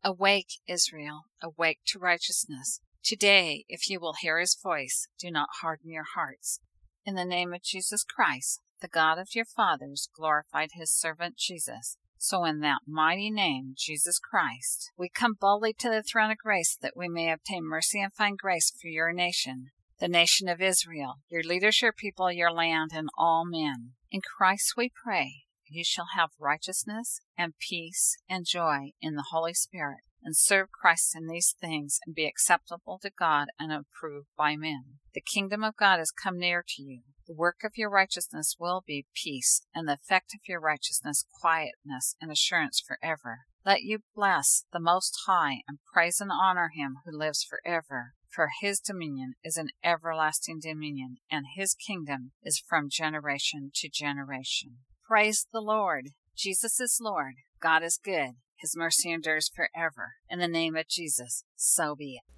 Awake, Israel, awake to righteousness. Today, if you will hear his voice, do not harden your hearts. In the name of Jesus Christ, the God of your fathers glorified his servant Jesus. So in that mighty name, Jesus Christ, we come boldly to the throne of grace that we may obtain mercy and find grace for your nation, the nation of Israel, your leaders, your people, your land, and all men. In Christ we pray, you shall have righteousness and peace and joy in the Holy Spirit, and serve Christ in these things, and be acceptable to God and approved by men. The kingdom of God has come near to you. The work of your righteousness will be peace, and the effect of your righteousness quietness and assurance forever. Let you bless the Most High, and praise and honor him who lives forever. For his dominion is an everlasting dominion, and his kingdom is from generation to generation. Praise the Lord. Jesus is Lord. God is good. His mercy endures forever. In the name of Jesus, so be it.